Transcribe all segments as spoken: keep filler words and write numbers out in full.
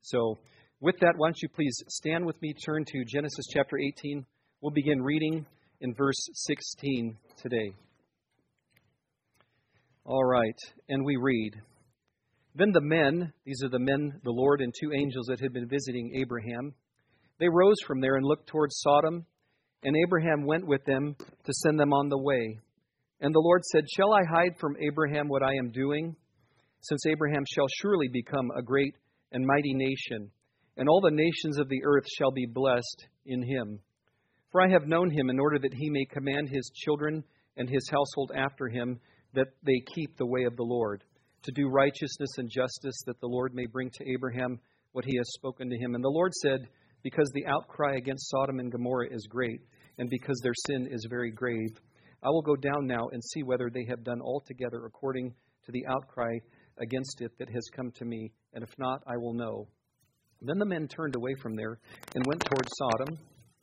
So with that, why don't you please stand with me, turn to Genesis chapter eighteen. We'll begin reading in verse sixteen today. All right, and we read, Then the men, these are the men, the Lord and two angels that had been visiting Abraham, they rose from there and looked towards Sodom, and Abraham went with them to send them on the way. And the Lord said, Shall I hide from Abraham what I am doing? Since Abraham shall surely become a great and mighty nation, and all the nations of the earth shall be blessed in him. For I have known him in order that he may command his children and his household after him, that they keep the way of the Lord, to do righteousness and justice, that the Lord may bring to Abraham what he has spoken to him. And the Lord said, Because the outcry against Sodom and Gomorrah is great, and because their sin is very grave, I will go down now and see whether they have done altogether according to the outcry against it that has come to me, and if not, I will know. Then the men turned away from there and went toward Sodom.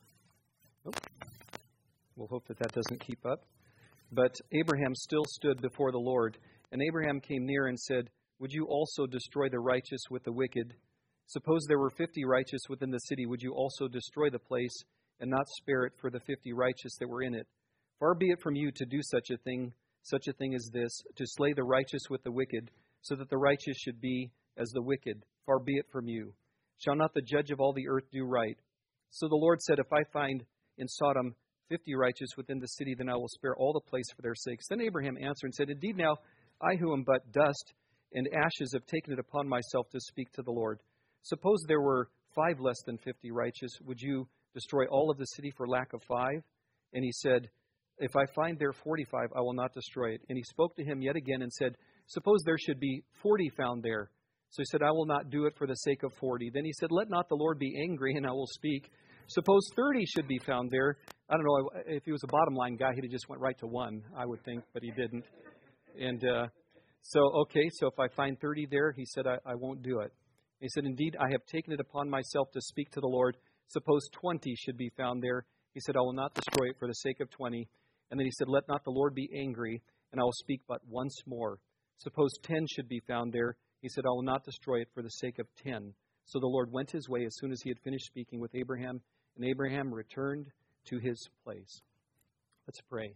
Oh, we'll hope that that doesn't keep up. But Abraham still stood before the Lord, and Abraham came near and said, Would you also destroy the righteous with the wicked? Suppose there were fifty righteous within the city, would you also destroy the place and not spare it for the fifty righteous that were in it? Far be it from you to do such a thing, such a thing as this, to slay the righteous with the wicked, so that the righteous should be as the wicked. Far be it from you. Shall not the judge of all the earth do right? So the Lord said, If I find in Sodom fifty righteous within the city, then I will spare all the place for their sakes. Then Abraham answered and said, Indeed now, I who am but dust and ashes have taken it upon myself to speak to the Lord. Suppose there were five less than fifty righteous, would you destroy all of the city for lack of five? And he said, If I find there forty-five, I will not destroy it. And he spoke to him yet again and said, Suppose there should be forty found there. So he said, I will not do it for the sake of forty. Then he said, Let not the Lord be angry, and I will speak. Suppose thirty should be found there. I don't know, if he was a bottom line guy, he'd have just went right to one, I would think, but he didn't. And uh, so, okay, so if I find thirty there, he said, I, I won't do it. He said, Indeed, I have taken it upon myself to speak to the Lord. Suppose twenty should be found there. He said, I will not destroy it for the sake of twenty. And then he said, Let not the Lord be angry, and I will speak but once more. Suppose ten should be found there. He said, I will not destroy it for the sake of ten. So the Lord went his way as soon as he had finished speaking with Abraham, and Abraham returned to his place. Let's pray.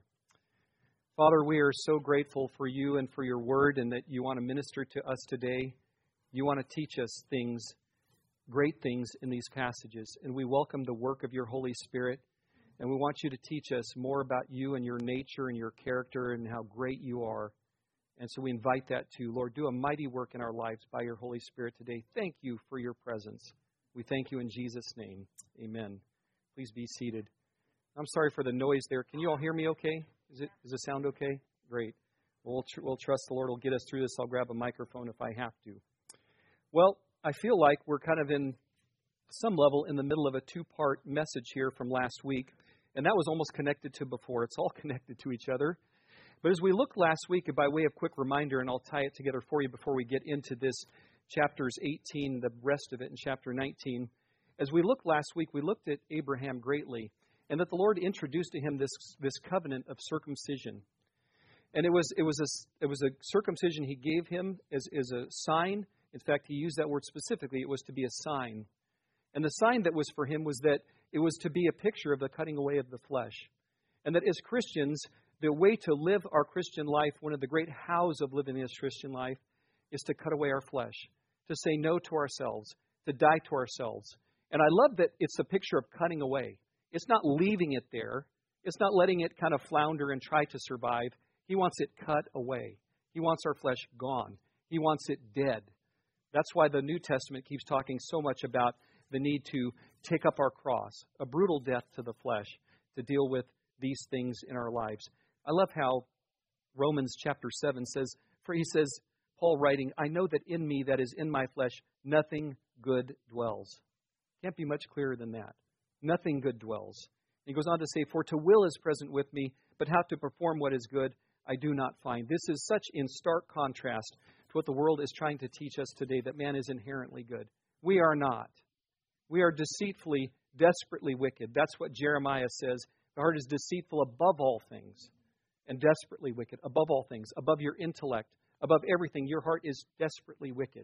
Father, we are so grateful for you and for your word, and that you want to minister to us today. You want to teach us things, great things in these passages. And we welcome the work of your Holy Spirit. And we want you to teach us more about you and your nature and your character and how great you are. And so we invite that too. Lord, do a mighty work in our lives by your Holy Spirit today. Thank you for your presence. We thank you in Jesus' name. Amen. Please be seated. I'm sorry for the noise there. Can you all hear me okay? Is it, does it sound okay? Great. We'll, tr- we'll trust the Lord will get us through this. I'll grab a microphone if I have to. Well, I feel like we're kind of in some level in the middle of a two-part message here from last week. And that was almost connected to before. It's all connected to each other. But as we looked last week, by way of quick reminder, and I'll tie it together for you before we get into this chapters eighteen, the rest of it in chapter nineteen. As we looked last week, we looked at Abraham greatly, and that the Lord introduced to him this, this covenant of circumcision. And it was it was a it was a circumcision he gave him as, as a sign. In fact, he used that word specifically. It was to be a sign. And the sign that was for him was that it was to be a picture of the cutting away of the flesh. And that as Christians, the way to live our Christian life, one of the great hows of living this Christian life, is to cut away our flesh, to say no to ourselves, to die to ourselves. And I love that it's a picture of cutting away. It's not leaving it there. It's not letting it kind of flounder and try to survive. He wants it cut away. He wants our flesh gone. He wants it dead. That's why the New Testament keeps talking so much about the need to take up our cross, a brutal death to the flesh, to deal with these things in our lives. I love how Romans chapter seven says, for he says, Paul writing, I know that in me, that is in my flesh, nothing good dwells. Can't be much clearer than that. Nothing good dwells. He goes on to say, for to will is present with me, but how to perform what is good, I do not find. This is such in stark contrast to what the world is trying to teach us today, that man is inherently good. We are not. We are deceitfully, desperately wicked. That's what Jeremiah says. The heart is deceitful above all things and desperately wicked. Above all things, above your intellect, above everything, your heart is desperately wicked.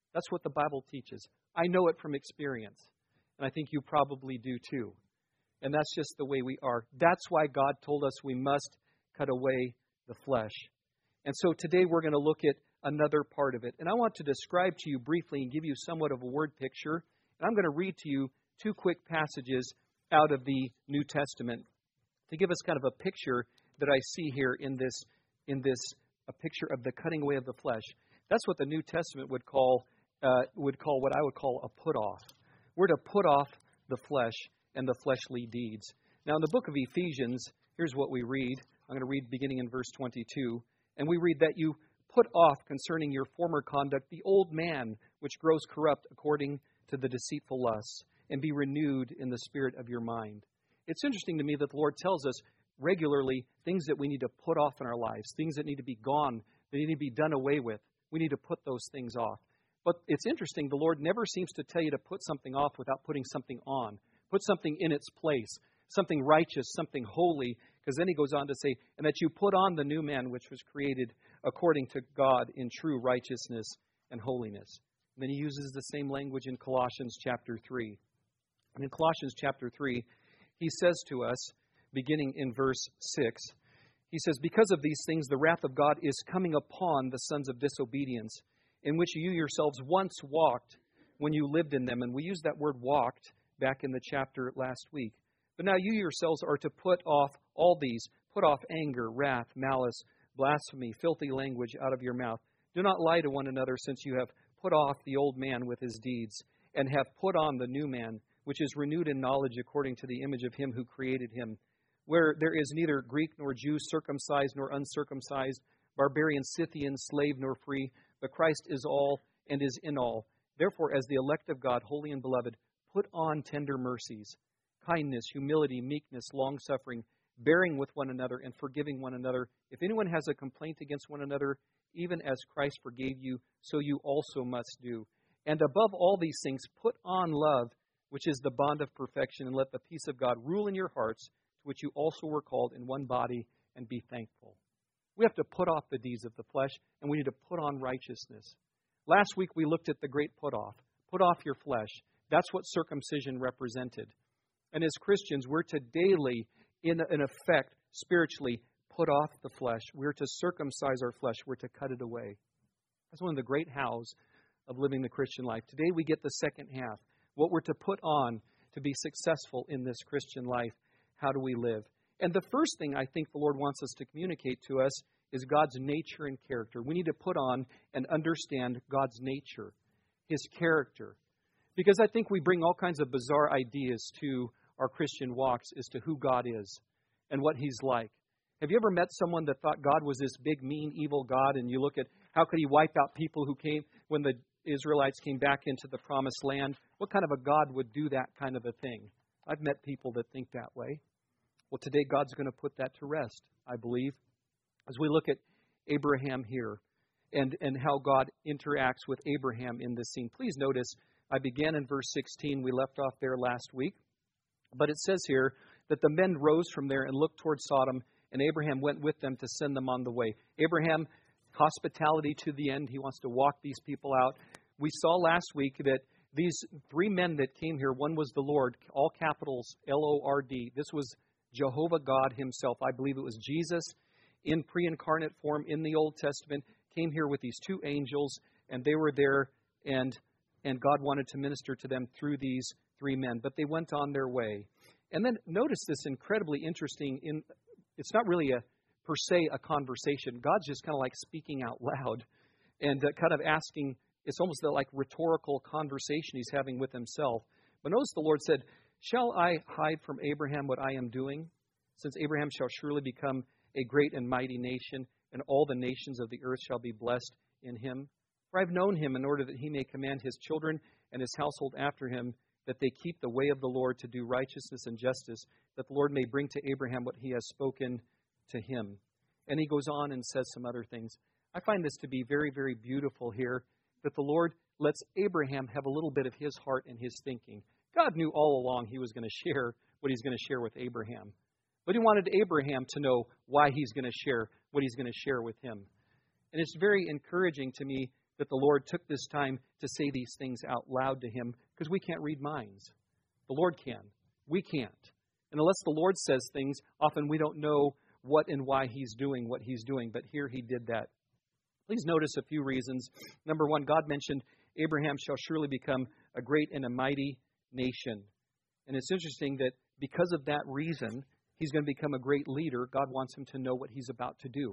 That's what the Bible teaches. I know it from experience, and I think you probably do too. And that's just the way we are. That's why God told us we must cut away the flesh. And so today we're going to look at another part of it. And I want to describe to you briefly and give you somewhat of a word picture. And I'm going to read to you two quick passages out of the New Testament to give us kind of a picture that I see here in this, in this a picture of the cutting away of the flesh. That's what the New Testament would call, uh, would call what I would call a put-off. We're to put off the flesh and the fleshly deeds. Now, in the book of Ephesians, here's what we read. I'm going to read beginning in verse twenty-two. And we read that you put off concerning your former conduct the old man, which grows corrupt according to the deceitful lusts, and be renewed in the spirit of your mind. It's interesting to me that the Lord tells us regularly things that we need to put off in our lives, things that need to be gone, that need to be done away with. We need to put those things off. But it's interesting, the Lord never seems to tell you to put something off without putting something on. Put something in its place, something righteous, something holy, because then he goes on to say, and that you put on the new man which was created according to God in true righteousness and holiness. And then he uses the same language in Colossians chapter three. And in Colossians chapter three, he says to us, beginning in verse six, he says, because of these things the wrath of God is coming upon the sons of disobedience, in which you yourselves once walked when you lived in them. And we use that word walked back in the chapter last week. But now you yourselves are to put off all these. Put off anger, wrath, malice, blasphemy, filthy language out of your mouth. Do not lie to one another, since you have put off the old man with his deeds, and have put on the new man, which is renewed in knowledge according to the image of him who created him, where there is neither Greek nor Jew, circumcised nor uncircumcised, barbarian, Scythian, slave nor free, but Christ is all and is in all. Therefore, as the elect of God, holy and beloved, put on tender mercies, kindness, humility, meekness, long-suffering, bearing with one another and forgiving one another. If anyone has a complaint against one another, even as Christ forgave you, so you also must do. And above all these things, put on love, which is the bond of perfection, and let the peace of God rule in your hearts, to which you also were called in one body, and be thankful. We have to put off the deeds of the flesh, and we need to put on righteousness. Last week we looked at the great put-off. Put off your flesh. That's what circumcision represented. And as Christians, we're to daily, in, in effect, spiritually, put off the flesh. We're to circumcise our flesh. We're to cut it away. That's one of the great hows of living the Christian life. Today we get the second half. What we're to put on to be successful in this Christian life. How do we live? And the first thing I think the Lord wants us to communicate to us is God's nature and character. We need to put on and understand God's nature, His character. Because I think we bring all kinds of bizarre ideas to our Christian walks as to who God is and what He's like. Have you ever met someone that thought God was this big, mean, evil God, and you look at how could He wipe out people who came when the Israelites came back into the promised land? What kind of a God would do that kind of a thing? I've met people that think that way. Well, today God's going to put that to rest, I believe, as we look at Abraham here and, and how God interacts with Abraham in this scene. Please notice, I began in verse sixteen. We left off there last week. But it says here that the men rose from there and looked toward Sodom, and Abraham went with them to send them on the way. Abraham, hospitality to the end. He wants to walk these people out. We saw last week that these three men that came here, one was the Lord, all capitals, L O R D. This was Jehovah God Himself. I believe it was Jesus in pre-incarnate form in the Old Testament, came here with these two angels, and they were there, and and God wanted to minister to them through these three men. But they went on their way. And then notice this incredibly interesting, in it's not really a per se a conversation. God's just kind of like speaking out loud and uh, kind of asking, it's almost like rhetorical conversation He's having with Himself. But notice the Lord said, shall I hide from Abraham what I am doing? Since Abraham shall surely become a great and mighty nation, and all the nations of the earth shall be blessed in him. For I have known him in order that he may command his children and his household after him, that they keep the way of the Lord to do righteousness and justice, that the Lord may bring to Abraham what He has spoken to him. And he goes on and says some other things. I find this to be very, very beautiful here, that the Lord lets Abraham have a little bit of his heart and his thinking. God knew all along He was going to share what He's going to share with Abraham. But He wanted Abraham to know why He's going to share what He's going to share with him. And it's very encouraging to me that the Lord took this time to say these things out loud to him, because we can't read minds. The Lord can. We can't. And unless the Lord says things, often we don't know what and why He's doing what He's doing. But here He did that. Please notice a few reasons. Number one, God mentioned Abraham shall surely become a great and a mighty nation. And it's interesting that because of that reason, he's going to become a great leader. God wants him to know what he's about to do.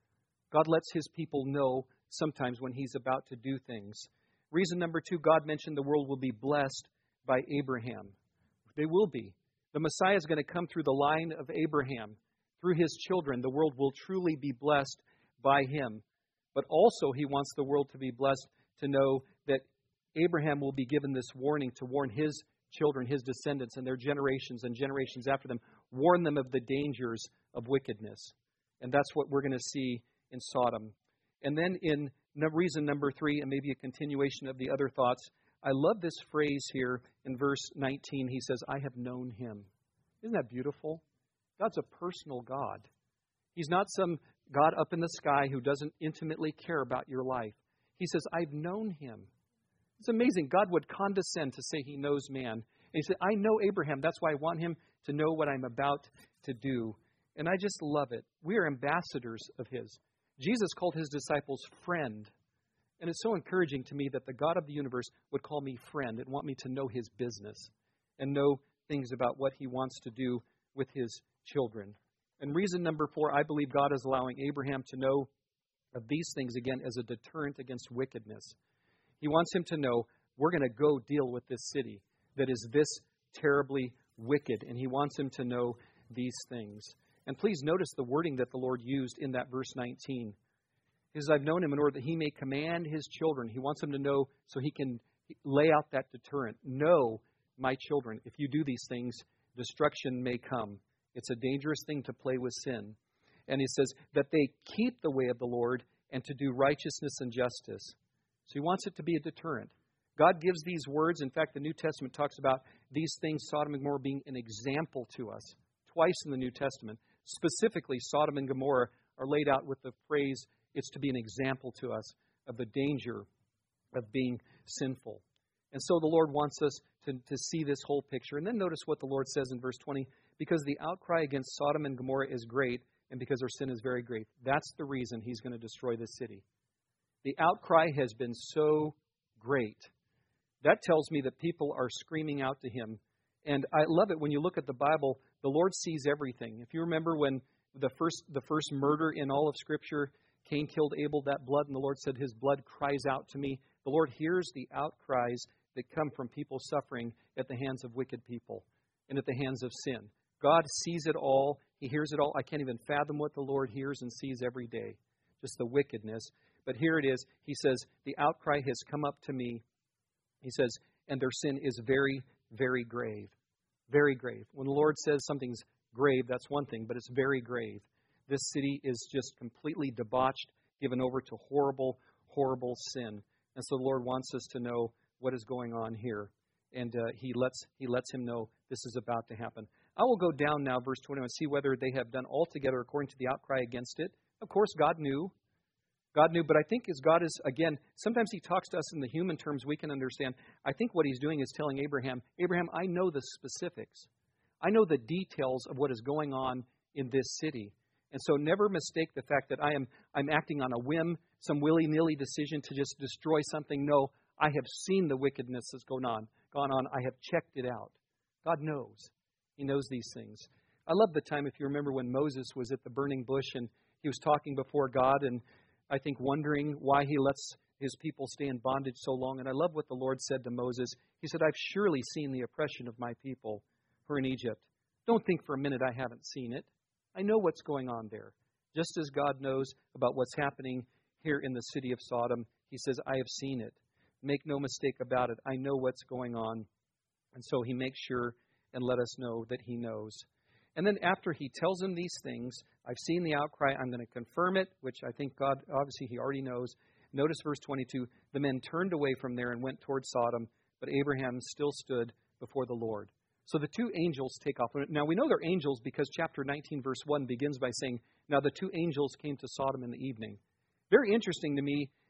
God lets His people know sometimes when He's about to do things. Reason number two, God mentioned the world will be blessed by Abraham. They will be. The Messiah is going to come through the line of Abraham. Through his children, the world will truly be blessed by him. But also, He wants the world to be blessed to know that Abraham will be given this warning to warn his children, his descendants, and their generations and generations after them, warn them of the dangers of wickedness. And that's what we're going to see in Sodom. And then in reason number three, and maybe a continuation of the other thoughts, I love this phrase here in verse nineteen. He says, I have known him. Isn't that beautiful? God's a personal God. He's not some God up in the sky who doesn't intimately care about your life. He says, I've known him. It's amazing. God would condescend to say He knows man. And He said, I know Abraham. That's why I want him to know what I'm about to do. And I just love it. We are ambassadors of His. Jesus called His disciples friend. And it's so encouraging to me that the God of the universe would call me friend and want me to know His business and know things about what He wants to do with His children. And reason number four, I believe God is allowing Abraham to know of these things again as a deterrent against wickedness. He wants him to know, we're going to go deal with this city that is this terribly wicked. And He wants him to know these things. And please notice the wording that the Lord used in that verse nineteen. He says, I've known him in order that he may command his children. He wants them to know so he can lay out that deterrent. Know, my children, if you do these things, destruction may come. It's a dangerous thing to play with sin. And he says that they keep the way of the Lord and to do righteousness and justice. So He wants it to be a deterrent. God gives these words. In fact, the New Testament talks about these things, Sodom and Gomorrah, being an example to us. Twice in the New Testament. Specifically, Sodom and Gomorrah are laid out with the phrase, it's to be an example to us of the danger of being sinful. And so the Lord wants us to, to see this whole picture. And then notice what the Lord says in verse twenty. Because the outcry against Sodom and Gomorrah is great, and because their sin is very great. That's the reason He's going to destroy this city. The outcry has been so great. That tells me that people are screaming out to Him. And I love it when you look at the Bible, the Lord sees everything. If you remember when the first the first murder in all of Scripture, Cain killed Abel, that blood, and the Lord said, His blood cries out to me. The Lord hears the outcries that come from people suffering at the hands of wicked people and at the hands of sin. God sees it all. He hears it all. I can't even fathom what the Lord hears and sees every day, just the wickedness. But here it is. He says, the outcry has come up to me. He says, and their sin is very, very grave. Very grave. When the Lord says something's grave, that's one thing, but it's very grave. This city is just completely debauched, given over to horrible, horrible sin. And so the Lord wants us to know what is going on here. And uh, he lets he lets him know this is about to happen. I will go down now, verse twenty-one, and see whether they have done altogether according to the outcry against it. Of course, God knew. God knew, but I think as God is, again, sometimes He talks to us in the human terms we can understand. I think what He's doing is telling Abraham, Abraham, I know the specifics. I know the details of what is going on in this city. And so never mistake the fact that I am I'm acting on a whim, some willy-nilly decision to just destroy something. No, I have seen the wickedness that's going on, gone on. I have checked it out. God knows. He knows these things. I love the time, if you remember, when Moses was at the burning bush and he was talking before God and I think wondering why He lets His people stay in bondage so long. And I love what the Lord said to Moses. He said, I've surely seen the oppression of my people who are in Egypt. Don't think for a minute I haven't seen it. I know what's going on there. Just as God knows about what's happening here in the city of Sodom, He says, I have seen it. Make no mistake about it. I know what's going on. And so He makes sure and let us know that He knows. And then after He tells him these things, I've seen the outcry, I'm going to confirm it, which I think God, obviously He already knows. Notice verse twenty-two, the men turned away from there and went toward Sodom, but Abraham still stood before the Lord. So the two angels take off. Now we know they're angels because chapter nineteen, verse one begins by saying, now the two angels came to Sodom in the evening. Very interesting to me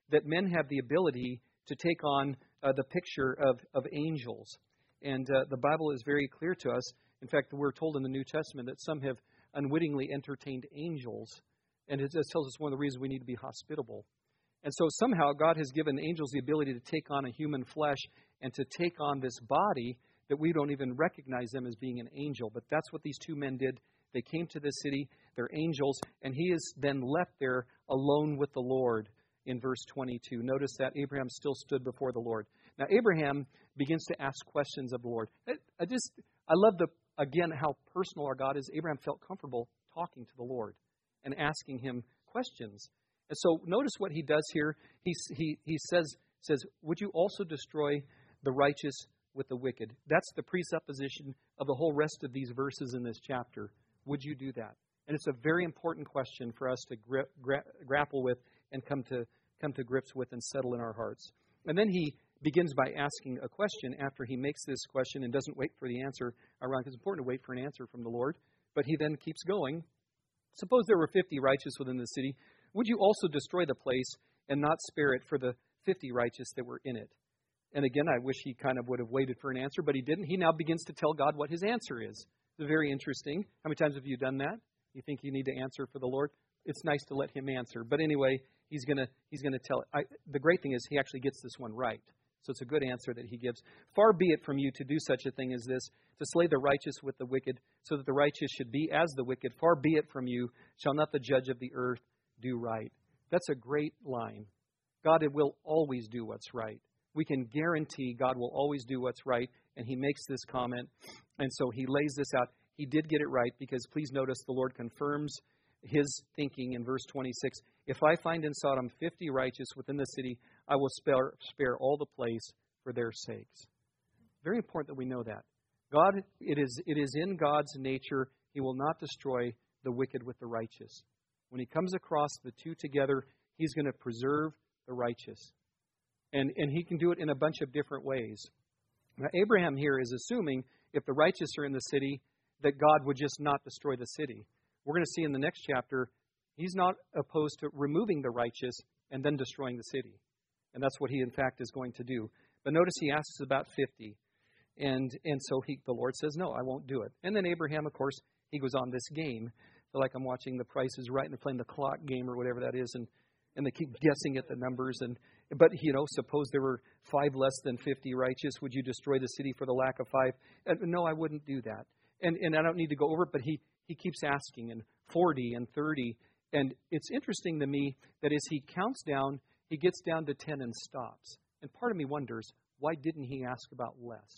that men have the ability to take on uh, the picture of, of angels. And uh, the Bible is very clear to us. In fact, we're told in the New Testament that some have unwittingly entertained angels. And it just tells us one of the reasons we need to be hospitable. And so somehow God has given angels the ability to take on a human flesh and to take on this body that we don't even recognize them as being an angel. But that's what these two men did. They came to this city, they're angels, and he is then left there alone with the Lord in verse twenty-two. Notice that Abraham still stood before the Lord. Now, Abraham begins to ask questions of the Lord. I, I just, I love the, again, how personal our God is. Abraham felt comfortable talking to the Lord and asking him questions. And so notice what he does here. He, he, he says, says, would you also destroy the righteous with the wicked? That's the presupposition of the whole rest of these verses in this chapter. Would you do that? And it's a very important question for us to gra- gra- grapple with and come to come to grips with and settle in our hearts. And then he begins by asking a question after he makes this question and doesn't wait for the answer. Ironic, it's important to wait for an answer from the Lord. But he then keeps going. Suppose there were fifty righteous within the city. Would you also destroy the place and not spare it for the fifty righteous that were in it? And again, I wish he kind of would have waited for an answer, but he didn't. He now begins to tell God what his answer is. It's very interesting. How many times have you done that? You think you need to answer for the Lord? It's nice to let him answer. But anyway, he's going to he's gonna tell it. I, the great thing is he actually gets this one right. So it's a good answer that he gives. Far be it from you to do such a thing as this, to slay the righteous with the wicked, so that the righteous should be as the wicked. Far be it from you, shall not the judge of the earth do right. That's a great line. God will always do what's right. We can guarantee God will always do what's right. And he makes this comment. And so he lays this out. He did get it right because please notice the Lord confirms his thinking in verse twenty-six. If I find in Sodom fifty righteous within the city, I will spare, spare all the place for their sakes. Very important that we know that. God, it is, it is in God's nature. He will not destroy the wicked with the righteous. When he comes across the two together, he's going to preserve the righteous. And, and he can do it in a bunch of different ways. Now, Abraham here is assuming if the righteous are in the city, that God would just not destroy the city. We're going to see in the next chapter, he's not opposed to removing the righteous and then destroying the city. And that's what he, in fact, is going to do. But notice he asks about fifty. And and so he, the Lord says, no, I won't do it. And then Abraham, of course, he goes on this game. I feel like I'm watching The Price is Right and they're playing the clock game or whatever that is. And, and they keep guessing at the numbers. And But, you know, suppose there were five less than fifty righteous. Would you destroy the city for the lack of five? And, no, I wouldn't do that. And and I don't need to go over it, but he, he keeps asking. And forty and thirty. And it's interesting to me that as he counts down, he gets down to ten and stops. And part of me wonders, why didn't he ask about less?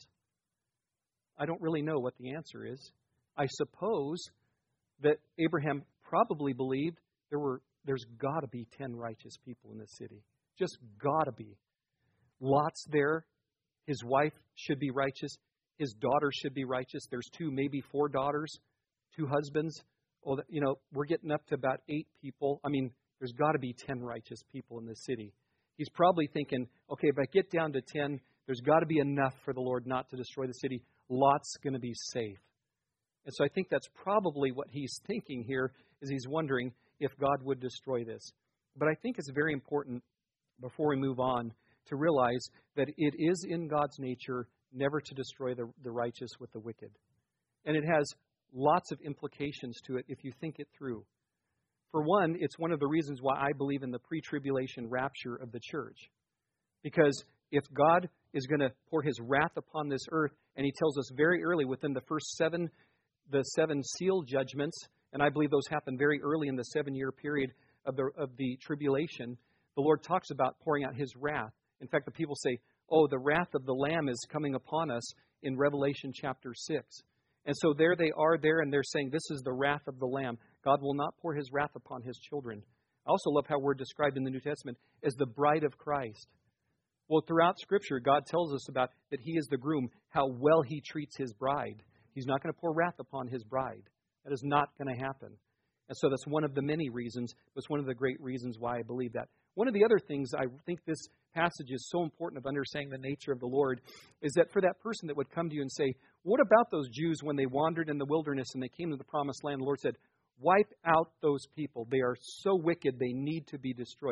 I don't really know what the answer is. I suppose that Abraham probably believed there were there's got to be ten righteous people in the city. Just got to be. Lot's there. His wife should be righteous. His daughter should be righteous. There's two, maybe four daughters, two husbands. Well, you know, we're getting up to about eight people. I mean, there's got to be ten righteous people in this city. He's probably thinking, okay, if I get down to ten, there's got to be enough for the Lord not to destroy the city. Lot's going to be safe. And so I think that's probably what he's thinking here, is he's wondering if God would destroy this. But I think it's very important, before we move on, to realize that it is in God's nature never to destroy the, the righteous with the wicked. And it has lots of implications to it if you think it through. For one, it's one of the reasons why I believe in the pre-tribulation rapture of the church. Because if God is going to pour his wrath upon this earth, and he tells us very early within the first seven, the seven seal judgments, and I believe those happen very early in the seven-year period of the of the tribulation, the Lord talks about pouring out his wrath. In fact, the people say, oh, the wrath of the Lamb is coming upon us in Revelation chapter six. And so there they are there, and they're saying this is the wrath of the Lamb. God will not pour his wrath upon his children. I also love how we're described in the New Testament as the bride of Christ. Well, throughout Scripture, God tells us about that he is the groom, how well he treats his bride. He's not going to pour wrath upon his bride. That is not going to happen. And so that's one of the many reasons, but it's one of the great reasons why I believe that. One of the other things I think this passage is so important of understanding the nature of the Lord is that for that person that would come to you and say, what about those Jews when they wandered in the wilderness and they came to the promised land? The Lord said, wipe out those people. They are so wicked, they need to be destroyed.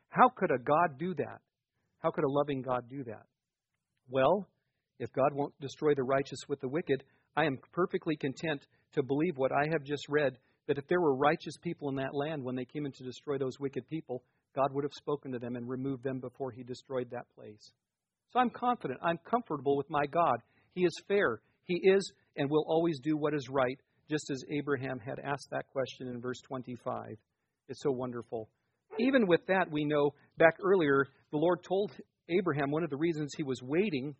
How could a God do that? How could a loving God do that? Well, if God won't destroy the righteous with the wicked, I am perfectly content to believe what I have just read, that if there were righteous people in that land when they came in to destroy those wicked people, God would have spoken to them and removed them before He destroyed that place. So I'm confident. I'm comfortable with my God. He is fair. He is and will always do what is right, just as Abraham had asked that question in verse twenty-five. It's so wonderful. Even with that, we know back earlier, the Lord told Abraham one of the reasons He was waiting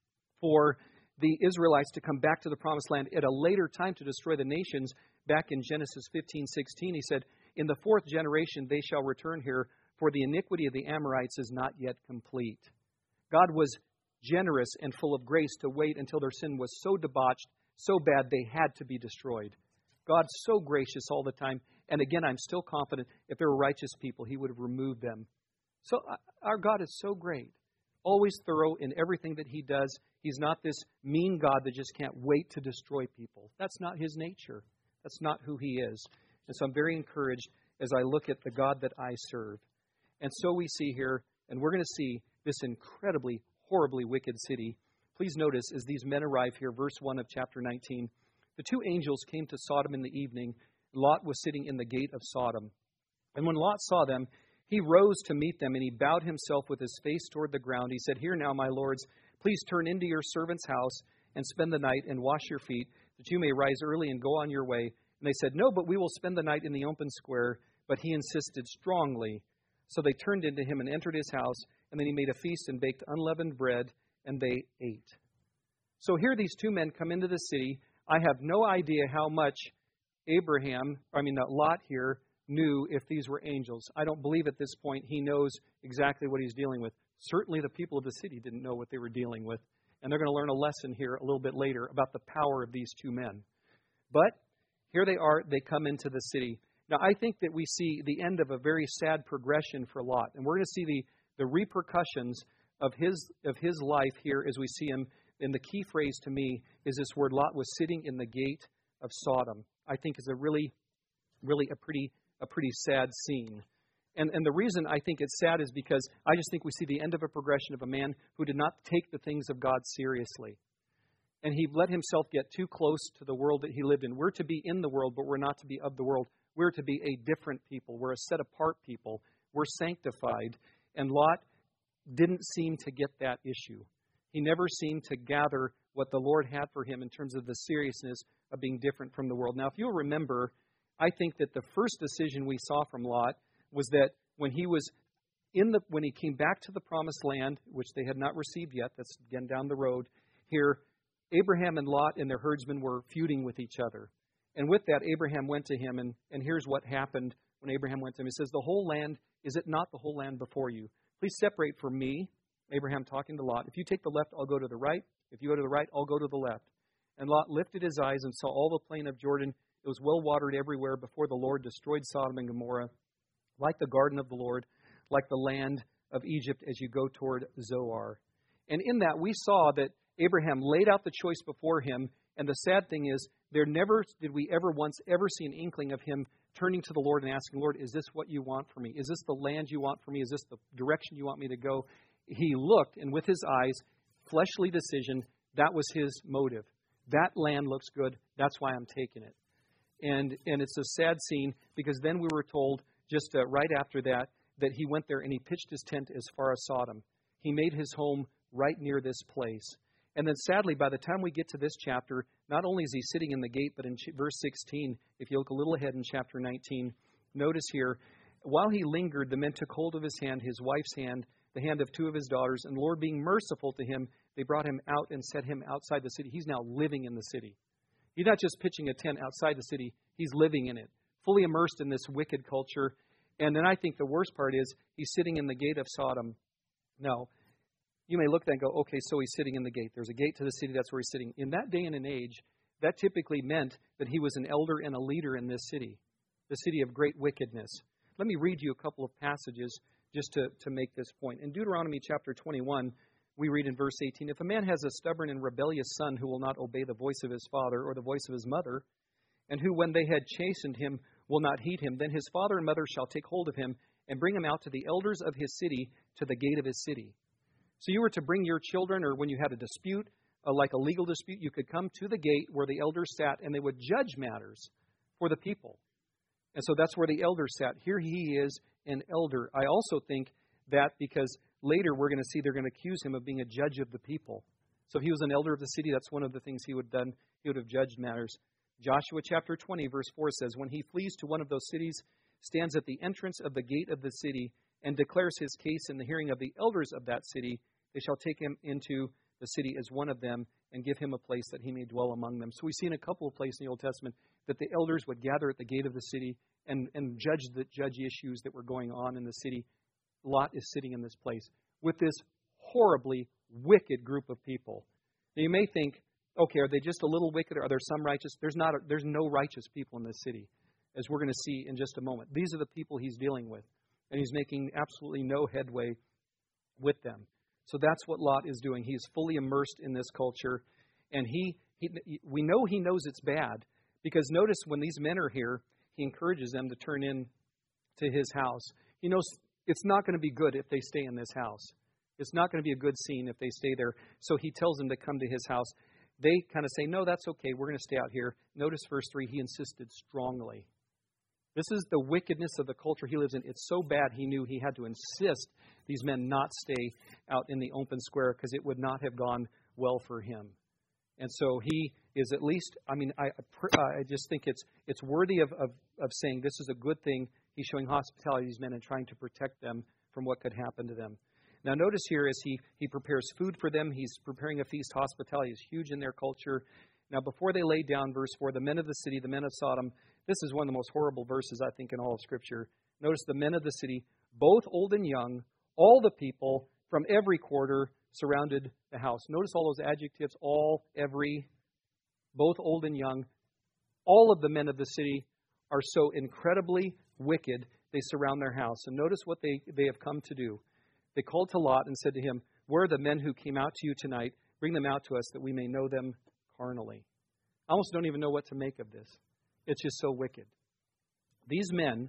for the Israelites to come back to the promised land at a later time to destroy the nations. Back in Genesis fifteen sixteen, He said, in the fourth generation they shall return here, for the iniquity of the Amorites is not yet complete. God was generous and full of grace to wait until their sin was so debauched, so bad they had to be destroyed. God's so gracious all the time. And again, I'm still confident if there were righteous people, He would have removed them. So our God is so great, always thorough in everything that He does. He's not this mean God that just can't wait to destroy people. That's not His nature. That's not who He is. And so I'm very encouraged as I look at the God that I serve. And so we see here, and we're going to see this incredibly, horribly wicked city. Please notice, as these men arrive here, verse one of chapter nineteen, the two angels came to Sodom in the evening. Lot was sitting in the gate of Sodom. And when Lot saw them, he rose to meet them, and he bowed himself with his face toward the ground. He said, here now, my lords, please turn into your servant's house and spend the night and wash your feet, that you may rise early and go on your way. And they said, no, but we will spend the night in the open square. But he insisted strongly. So they turned into him and entered his house, and then he made a feast and baked unleavened bread, and they ate. So here these two men come into the city. I have no idea how much Abraham, I mean, Lot here, knew if these were angels. I don't believe at this point he knows exactly what he's dealing with. Certainly the people of the city didn't know what they were dealing with. And they're going to learn a lesson here a little bit later about the power of these two men. But here they are, they come into the city. Now, I think that we see the end of a very sad progression for Lot. And we're going to see the, the repercussions of his, of his life here as we see him. And the key phrase to me is this word, Lot was sitting in the gate of Sodom. I think is a really, really a pretty, a pretty sad scene. And, and the reason I think it's sad is because I just think we see the end of a progression of a man who did not take the things of God seriously. And he let himself get too close to the world that he lived in. We're to be in the world, but we're not to be of the world. We're to be a different people. We're a set-apart people. We're sanctified. And Lot didn't seem to get that issue. He never seemed to gather what the Lord had for him in terms of the seriousness of being different from the world. Now, if you'll remember, I think that the first decision we saw from Lot was that when he was in the when he came back to the promised land, which they had not received yet, that's again down the road here, Abraham and Lot and their herdsmen were feuding with each other. And with that, Abraham went to him, and, and here's what happened when Abraham went to him. He says, the whole land, is it not the whole land before you? Please separate from me, Abraham talking to Lot. If you take the left, I'll go to the right. If you go to the right, I'll go to the left. And Lot lifted his eyes and saw all the plain of Jordan. It was well watered everywhere before the Lord destroyed Sodom and Gomorrah, like the garden of the Lord, like the land of Egypt as you go toward Zoar. And in that, we saw that Abraham laid out the choice before him. And the sad thing is, there never did we ever once ever see an inkling of him turning to the Lord and asking, Lord, is this what you want for me? Is this the land you want for me? Is this the direction you want me to go? He looked, and with his eyes, fleshly decision, that was his motive. That land looks good. That's why I'm taking it. And and it's a sad scene, because then we were told just uh, right after that, that he went there and he pitched his tent as far as Sodom. He made his home right near this place. And then sadly, by the time we get to this chapter, not only is he sitting in the gate, but in ch- verse sixteen, if you look a little ahead in chapter nineteen, notice here, while he lingered, the men took hold of his hand, his wife's hand, the hand of two of his daughters, and the Lord being merciful to him, they brought him out and set him outside the city. He's now living in the city. He's not just pitching a tent outside the city, he's living in it, fully immersed in this wicked culture. And then I think the worst part is he's sitting in the gate of Sodom. Now, you may look at that and go, okay, so he's sitting in the gate. There's a gate to the city, that's where he's sitting. In that day and an age, that typically meant that he was an elder and a leader in this city, the city of great wickedness. Let me read you a couple of passages just to, to make this point. In Deuteronomy chapter twenty-one, we read in verse eighteen, if a man has a stubborn and rebellious son who will not obey the voice of his father or the voice of his mother, and who, when they had chastened him, will not heed him, then his father and mother shall take hold of him and bring him out to the elders of his city, to the gate of his city. So you were to bring your children, or when you had a dispute, uh, like a legal dispute, you could come to the gate where the elders sat, and they would judge matters for the people. And so that's where the elders sat. Here he is, an elder. I also think that because later we're going to see they're going to accuse him of being a judge of the people. So if he was an elder of the city, that's one of the things he would have done. He would have judged matters. Joshua chapter twenty, verse four says, when he flees to one of those cities, stands at the entrance of the gate of the city, and declares his case in the hearing of the elders of that city, they shall take him into the city as one of them and give him a place that he may dwell among them. So we see in a couple of places in the Old Testament that the elders would gather at the gate of the city and, and judge the judge issues that were going on in the city. Lot is sitting in this place with this horribly wicked group of people. Now you may think, okay, are they just a little wicked? Or are there some righteous? There's not. A, there's no righteous people in this city, as we're going to see in just a moment. These are the people he's dealing with, and he's making absolutely no headway with them. So that's what Lot is doing. He is fully immersed in this culture, and he, he we know he knows it's bad, because notice when these men are here, he encourages them to turn in to his house. He knows it's not going to be good if they stay in this house. It's not going to be a good scene if they stay there. So he tells them to come to his house. They kind of say, no, that's okay. We're going to stay out here. Notice verse three, he insisted strongly. This is the wickedness of the culture he lives in. It's so bad he knew he had to insist these men not stay out in the open square, because it would not have gone well for him. And so he is at least, I mean, I I just think it's it's worthy of, of, of saying this is a good thing. He's showing hospitality to these men and trying to protect them from what could happen to them. Now notice here as he, he prepares food for them, he's preparing a feast. Hospitality is huge in their culture. Now before they lay down, verse four, the men of the city, the men of Sodom, this is one of the most horrible verses I think in all of Scripture. Notice the men of the city, both old and young, all the people from every quarter surrounded the house. Notice all those adjectives, all, every, both old and young. All of the men of the city are so incredibly wicked, they surround their house. And notice what they, they have come to do. They called to Lot and said to him, where are the men who came out to you tonight? Bring them out to us that we may know them carnally. I almost don't even know what to make of this. It's just so wicked. These men,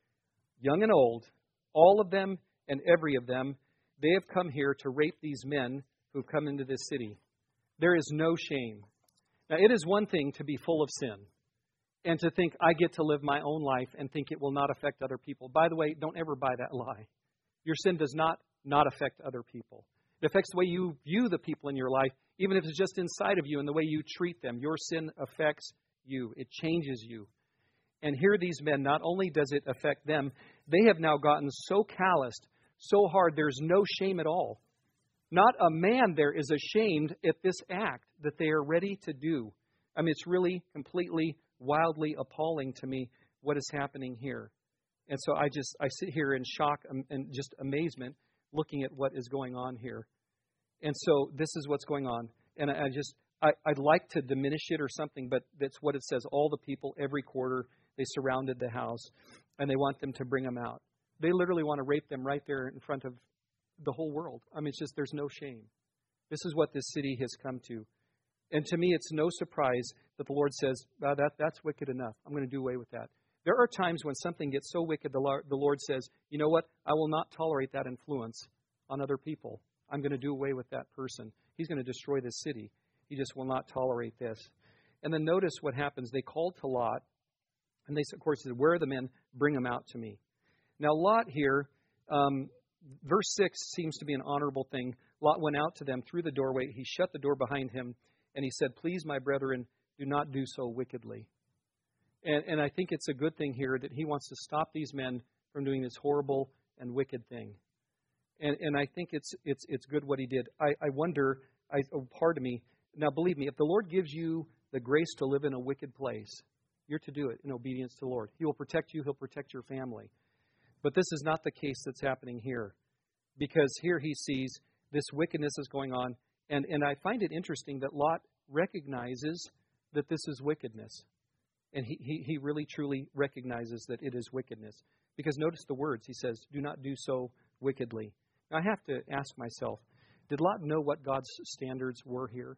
young and old, all of them and every of them, they have come here to rape these men who've come into this city. There is no shame. Now, it is one thing to be full of sin and to think, I get to live my own life and think it will not affect other people. By the way, don't ever buy that lie. Your sin does not not affect other people. It affects the way you view the people in your life, even if it's just inside of you and the way you treat them. Your sin affects you. It changes you. And here these men, not only does it affect them, they have now gotten so calloused, so hard, there's no shame at all. Not a man there is ashamed at this act that they are ready to do. I mean, it's really completely, wildly appalling to me what is happening here. And so I just, I sit here in shock and just amazement looking at what is going on here. And so this is what's going on. And I just, I, I'd like to diminish it or something, but that's what it says. All the people, every quarter, they surrounded the house, and they want them to bring them out. They literally want to rape them right there in front of the whole world. I mean, it's just, there's no shame. This is what this city has come to. And to me, it's no surprise that the Lord says, oh, that, that's wicked enough. I'm going to do away with that. There are times when something gets so wicked, the Lord, the Lord says, you know what? I will not tolerate that influence on other people. I'm going to do away with that person. He's going to destroy this city. He just will not tolerate this. And then notice what happens. They called to Lot, and they, of course, said, where are the men? Bring them out to me. Now, Lot here, um, verse six seems to be an honorable thing. Lot went out to them through the doorway. He shut the door behind him, and he said, please, my brethren, do not do so wickedly. And, and I think it's a good thing here that he wants to stop these men from doing this horrible and wicked thing. And, and I think it's it's it's good what he did. I, I wonder, I, oh, pardon me. Now, believe me, if the Lord gives you the grace to live in a wicked place, you're to do it in obedience to the Lord. He will protect you. He'll protect your family. But this is not the case that's happening here. Because here he sees this wickedness is going on. And, and I find it interesting that Lot recognizes that this is wickedness. And he, he, he really, truly recognizes that it is wickedness. Because notice the words. He says, do not do so wickedly. Now, I have to ask myself, did Lot know what God's standards were here?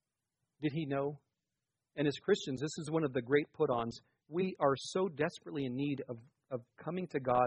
Did he know? And as Christians, this is one of the great put-ons. We are so desperately in need of, of coming to God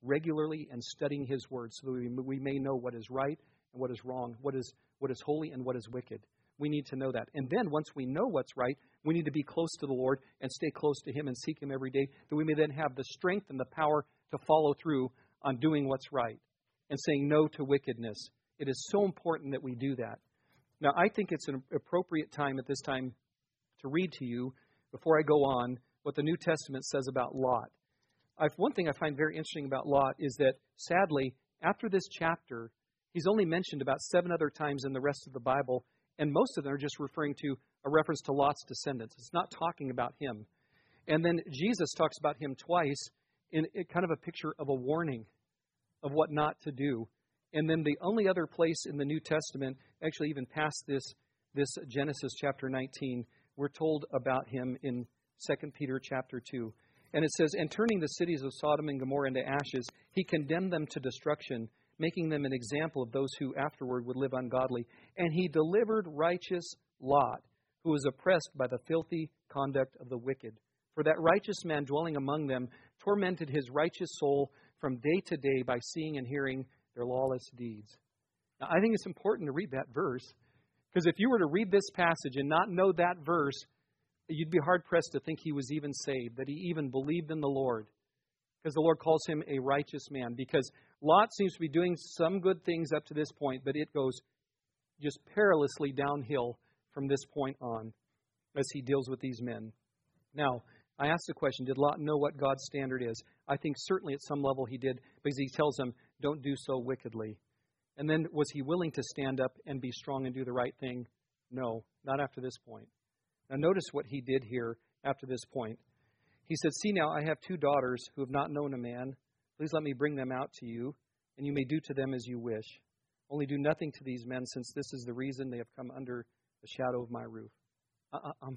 regularly and studying His Word so that we, we may know what is right and what is wrong, what is what is holy and what is wicked. We need to know that. And then once we know what's right, we need to be close to the Lord and stay close to Him and seek Him every day, that we may then have the strength and the power to follow through on doing what's right and saying no to wickedness. It is so important that we do that. Now, I think it's an appropriate time at this time to read to you, before I go on, what the New Testament says about Lot. I've, one thing I find very interesting about Lot is that, sadly, after this chapter, he's only mentioned about seven other times in the rest of the Bible, and most of them are just referring to a reference to Lot's descendants. It's not talking about him. And then Jesus talks about him twice in kind of a picture of a warning of what not to do. And then the only other place in the New Testament, actually even past this, this Genesis chapter nineteen, we're told about him in Second Peter chapter two. And it says, "And turning the cities of Sodom and Gomorrah into ashes, He condemned them to destruction, making them an example of those who afterward would live ungodly. And He delivered righteous Lot, who was oppressed by the filthy conduct of the wicked. For that righteous man dwelling among them tormented his righteous soul from day to day by seeing and hearing their lawless deeds." Now, I think it's important to read that verse, because if you were to read this passage and not know that verse, you'd be hard-pressed to think he was even saved, that he even believed in the Lord, because the Lord calls him a righteous man. Because Lot seems to be doing some good things up to this point, but it goes just perilously downhill from this point on as he deals with these men. Now, I asked the question, did Lot know what God's standard is? I think certainly at some level he did, because he tells them, don't do so wickedly. And then was he willing to stand up and be strong and do the right thing? No, not after this point. Now notice what he did here after this point. He said, "See now, I have two daughters who have not known a man. Please let me bring them out to you, and you may do to them as you wish. Only do nothing to these men, since this is the reason they have come under the shadow of my roof." Uh, I'm,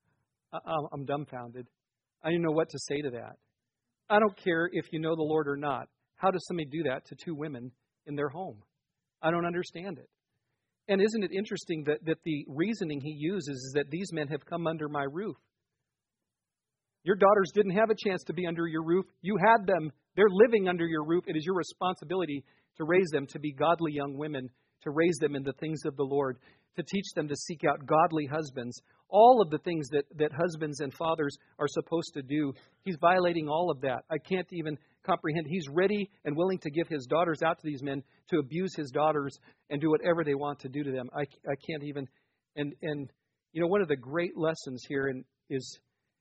I'm dumbfounded. I don't know what to say to that. I don't care if you know the Lord or not. How does somebody do that to two women in their home? I don't understand it. And isn't it interesting that, that the reasoning he uses is that these men have come under my roof? Your daughters didn't have a chance to be under your roof. You had them. They're living under your roof. It is your responsibility to raise them to be godly young women, to raise them in the things of the Lord, to teach them to seek out godly husbands. All of the things that, that husbands and fathers are supposed to do. He's violating all of that. I can't even comprehend. He's ready and willing to give his daughters out to these men to abuse his daughters and do whatever they want to do to them. I, I can't even. And, and, you know, one of the great lessons here in, is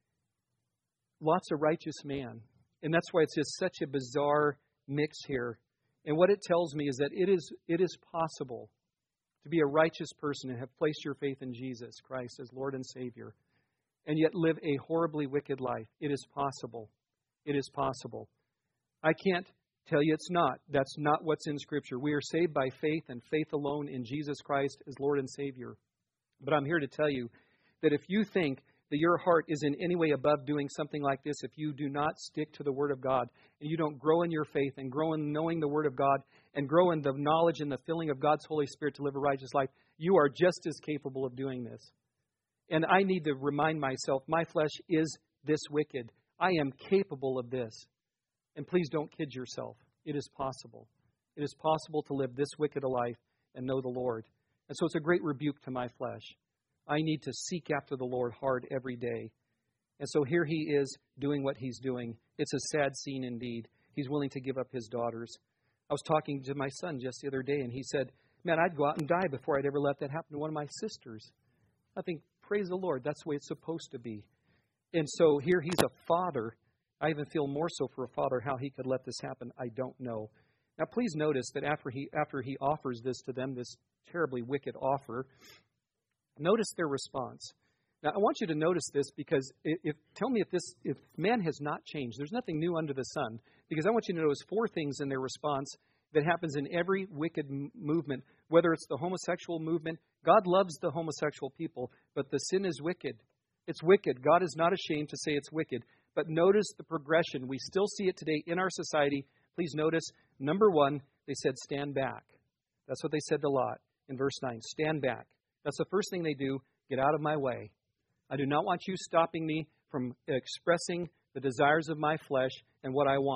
Lot's a righteous man. And that's why it's just such a bizarre mix here. And what it tells me is that it is it is possible to be a righteous person and have placed your faith in Jesus Christ as Lord and Savior, and yet live a horribly wicked life. It is possible. It is possible. I can't tell you it's not. That's not what's in Scripture. We are saved by faith and faith alone in Jesus Christ as Lord and Savior. But I'm here to tell you that if you think that your heart is in any way above doing something like this, if you do not stick to the Word of God, and you don't grow in your faith and grow in knowing the Word of God and grow in the knowledge and the filling of God's Holy Spirit to live a righteous life, you are just as capable of doing this. And I need to remind myself, my flesh is this wicked. I am capable of this. And please don't kid yourself. It is possible. It is possible to live this wicked a life and know the Lord. And so it's a great rebuke to my flesh. I need to seek after the Lord hard every day. And so here he is doing what he's doing. It's a sad scene indeed. He's willing to give up his daughters. I was talking to my son just the other day, and he said, "Man, I'd go out and die before I'd ever let that happen to one of my sisters." I think, praise the Lord, that's the way it's supposed to be. And so here he's a father. I even feel more so for a father how he could let this happen. I don't know. Now, please notice that after he after he offers this to them, this terribly wicked offer, notice their response. Now, I want you to notice this because if, if tell me if this if man has not changed. There's nothing new under the sun. Because I want you to notice four things in their response that happens in every wicked m- movement, whether it's the homosexual movement. God loves the homosexual people, but the sin is wicked. It's wicked. God is not ashamed to say it's wicked. But notice the progression. We still see it today in our society. Please notice, number one, they said, stand back. That's what they said to Lot in verse nine. Stand back. That's the first thing they do. Get out of my way. I do not want you stopping me from expressing the desires of my flesh and what I want.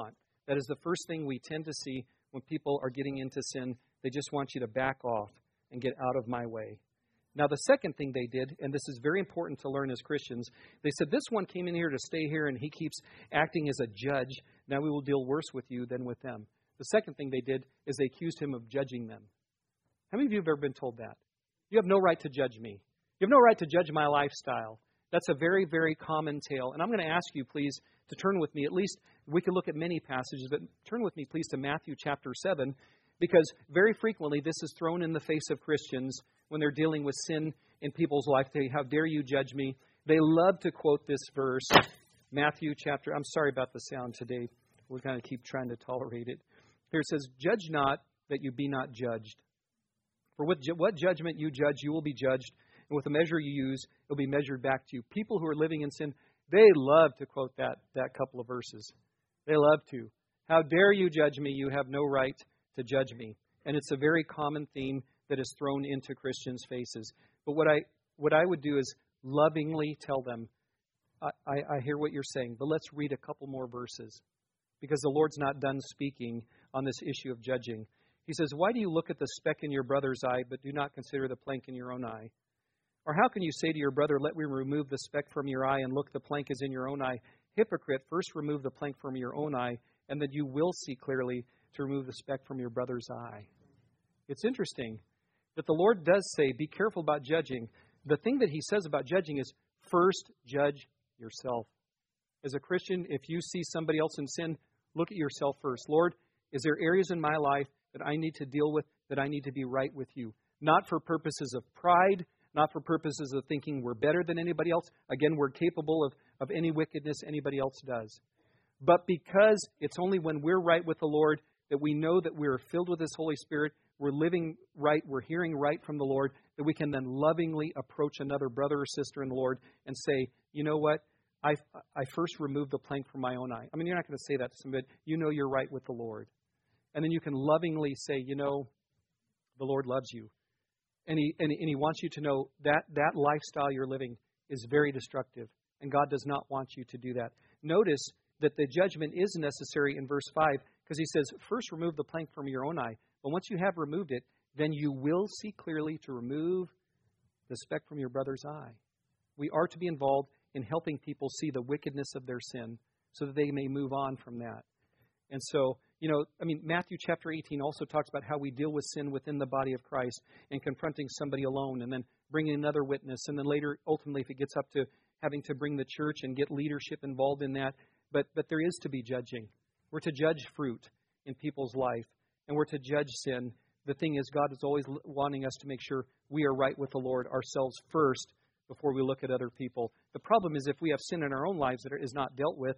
That is the first thing we tend to see when people are getting into sin. They just want you to back off and get out of my way. Now, the second thing they did, and this is very important to learn as Christians, they said, this one came in here to stay here and he keeps acting as a judge. Now we will deal worse with you than with them. The second thing they did is they accused him of judging them. How many of you have ever been told that? You have no right to judge me. You have no right to judge my lifestyle. That's a very, very common tale. And I'm going to ask you, please, to turn with me. At least we can look at many passages, but turn with me, please, to Matthew chapter seven, because very frequently this is thrown in the face of Christians when they're dealing with sin in people's life. They, how dare you judge me? They love to quote this verse, Matthew chapter, I'm sorry about the sound today. We're going to keep trying to tolerate it. Here it says, judge not that you be not judged. For with ju- what judgment you judge, you will be judged. And with the measure you use, it will be measured back to you. People who are living in sin, they love to quote that, that couple of verses. They love to. How dare you judge me? You have no right to judge me. And it's a very common theme that is thrown into Christians' faces. But what I what I would do is lovingly tell them, I, I, I hear what you're saying, but let's read a couple more verses. Because the Lord's not done speaking on this issue of judging. He says, why do you look at the speck in your brother's eye, but do not consider the plank in your own eye? Or how can you say to your brother, let me remove the speck from your eye, and look, the plank is in your own eye? Hypocrite, first remove the plank from your own eye, and then you will see clearly to remove the speck from your brother's eye. It's interesting that the Lord does say, be careful about judging. The thing that he says about judging is, first judge yourself. As a Christian, if you see somebody else in sin, look at yourself first. Lord, is there areas in my life that I need to deal with, that I need to be right with you? Not for purposes of pride, not for purposes of thinking we're better than anybody else. Again, we're capable of, of any wickedness anybody else does. But because it's only when we're right with the Lord that we know that we're filled with His Holy Spirit, we're living right, we're hearing right from the Lord, that we can then lovingly approach another brother or sister in the Lord and say, you know what? I, I first removed the plank from my own eye. I mean, you're not going to say that to somebody. You know you're right with the Lord. And then you can lovingly say, you know, the Lord loves you. And he, and, and he wants you to know that that lifestyle you're living is very destructive. And God does not want you to do that. Notice that the judgment is necessary in verse five because he says, first remove the plank from your own eye. But once you have removed it, then you will see clearly to remove the speck from your brother's eye. We are to be involved in helping people see the wickedness of their sin so that they may move on from that. And so, you know, I mean, Matthew chapter eighteen also talks about how we deal with sin within the body of Christ and confronting somebody alone and then bringing another witness. And then later, ultimately, if it gets up to having to bring the church and get leadership involved in that. But, but there is to be judging. We're to judge fruit in people's life. And we're to judge sin. The thing is, God is always wanting us to make sure we are right with the Lord ourselves first before we look at other people. The problem is if we have sin in our own lives that is not dealt with,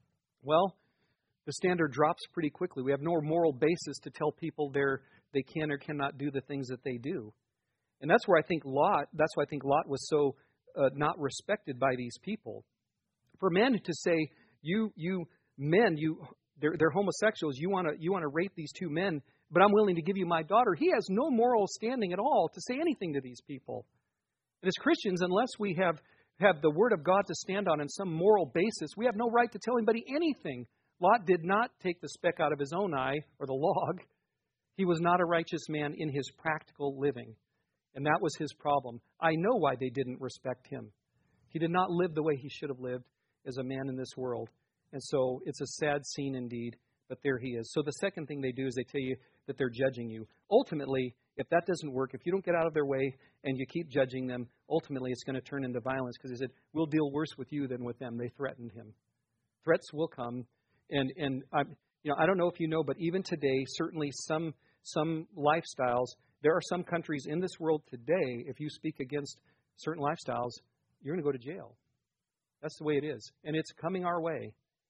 well, the standard drops pretty quickly. We have no moral basis to tell people they're, they can or cannot do the things that they do. And that's where I think Lot, that's why I think Lot was so uh, not respected by these people. For men to say, you you men, you they're, they're homosexuals, you want to you want to rape these two men, but I'm willing to give you my daughter. He has no moral standing at all to say anything to these people. And as Christians, unless we have, have the Word of God to stand on in some moral basis, we have no right to tell anybody anything. Lot did not take the speck out of his own eye, or the log. He was not a righteous man in his practical living. And that was his problem. I know why they didn't respect him. He did not live the way he should have lived as a man in this world. And so it's a sad scene indeed, but there he is. So the second thing they do is they tell you that they're judging you. Ultimately, if that doesn't work, if you don't get out of their way and you keep judging them, ultimately it's going to turn into violence because they said, we'll deal worse with you than with them. They threatened him. Threats will come. And, and I, you know, I don't know if you know, but even today, certainly some some lifestyles, there are some countries in this world today, if you speak against certain lifestyles, you're going to go to jail. That's the way it is. And it's coming our way.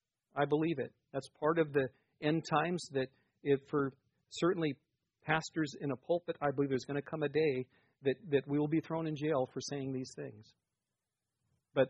I believe it. That's part of the end times that if for certainly pastors in a pulpit, I believe there's going to come a day that, that we will be thrown in jail for saying these things. But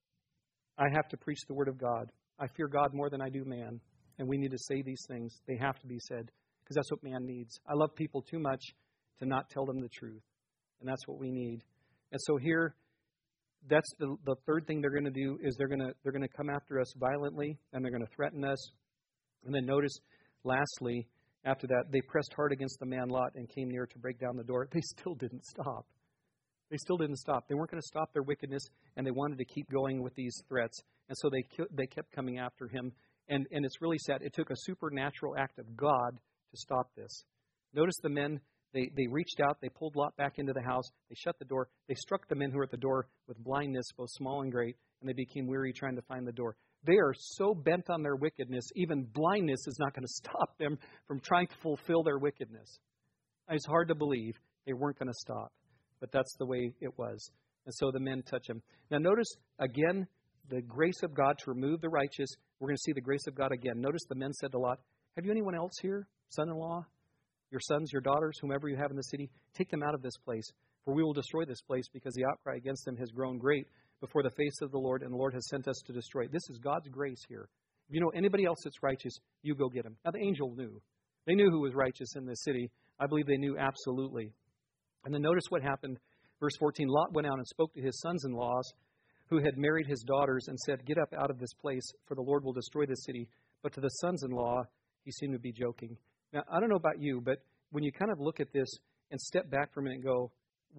I have to preach the Word of God. I fear God more than I do man. And we need to say these things. They have to be said because that's what man needs. I love people too much to not tell them the truth. And that's what we need. And so here, that's the, the third thing they're going to do is they're going to they're going to come after us violently and they're going to threaten us. And then notice, lastly, after that, they pressed hard against the man Lot and came near to break down the door. They still didn't stop. They still didn't stop. They weren't going to stop their wickedness, and they wanted to keep going with these threats. And so they they kept coming after him. And, and it's really sad. It took a supernatural act of God to stop this. Notice the men, they, they reached out. They pulled Lot back into the house. They shut the door. They struck the men who were at the door with blindness, both small and great, and they became weary trying to find the door. They are so bent on their wickedness, even blindness is not going to stop them from trying to fulfill their wickedness. It's hard to believe they weren't going to stop, but that's the way it was. And so the men touch him. Now notice, again, the grace of God to remove the righteous. We're going to see the grace of God again. Notice the men said to Lot, have you anyone else here, son-in-law, your sons, your daughters, whomever you have in the city? Take them out of this place, for we will destroy this place because the outcry against them has grown great before the face of the Lord, and the Lord has sent us to destroy it. This is God's grace here. If you know anybody else that's righteous, you go get him. Now, the angel knew. They knew who was righteous in the city. I believe they knew absolutely. And then notice what happened. Verse fourteen, Lot went out and spoke to his sons-in-laws who had married his daughters and said, get up out of this place, for the Lord will destroy this city. But to the sons-in-law, he seemed to be joking. Now, I don't know about you, but when you kind of look at this and step back for a minute and go,